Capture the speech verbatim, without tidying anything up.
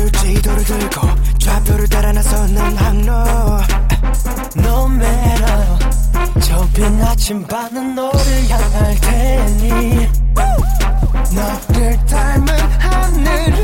지도를 들고 좌표를 따라 나서는 항로. No matter 좁힌 아침밤은 너를 향할 테니 너를 닮은 하늘